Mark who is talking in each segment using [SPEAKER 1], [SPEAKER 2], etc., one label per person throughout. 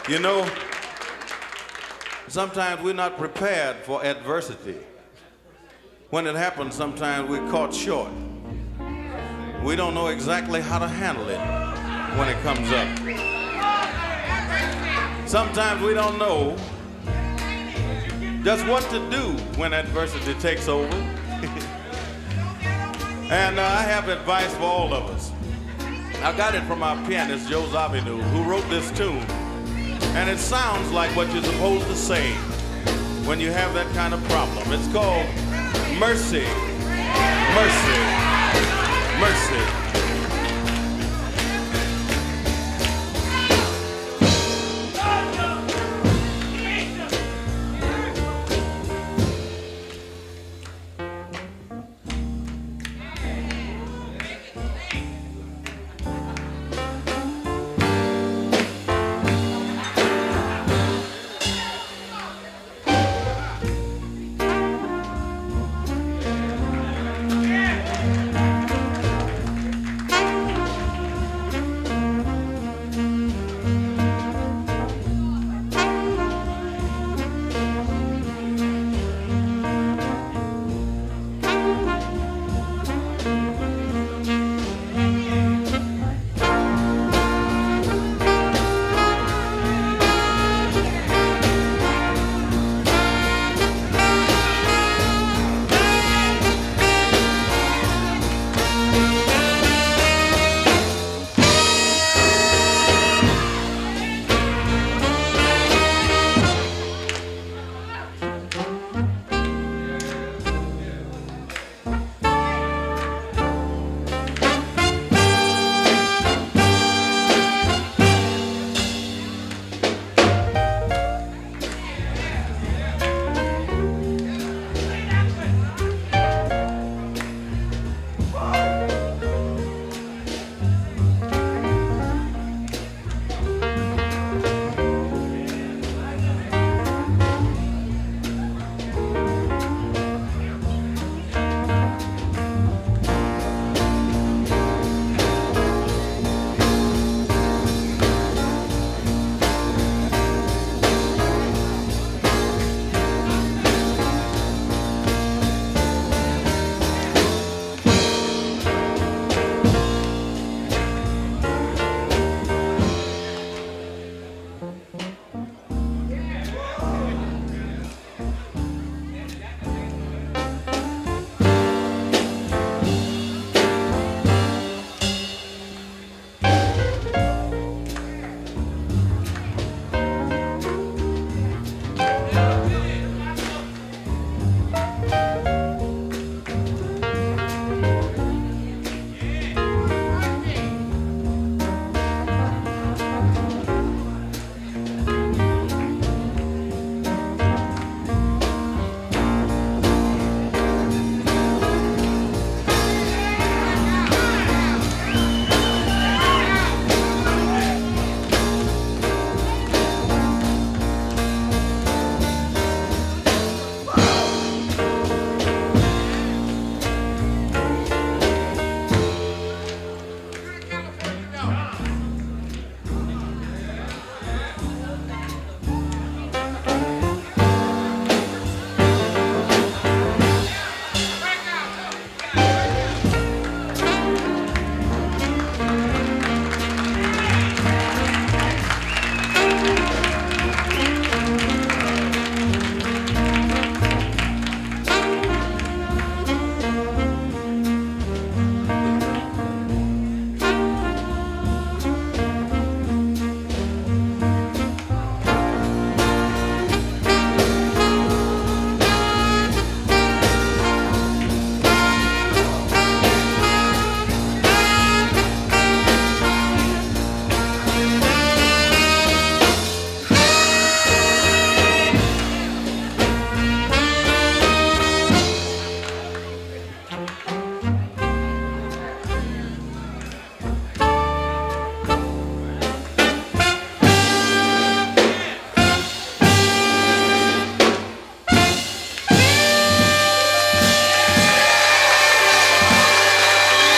[SPEAKER 1] You know, sometimes we're not prepared for adversity. When it happens, sometimes we're caught short. We don't know exactly how to handle it when it comes up. Sometimes we don't know just what to do when adversity takes over. And I have advice for all of us. I got it from our pianist, Joe Zawinul, who wrote this tune. And it sounds like what you're supposed to say when you have that kind of problem. It's called Mercy, Mercy, Mercy.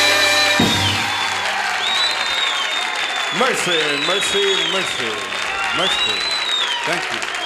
[SPEAKER 1] Mercy, mercy, mercy. Merciful. Thank you.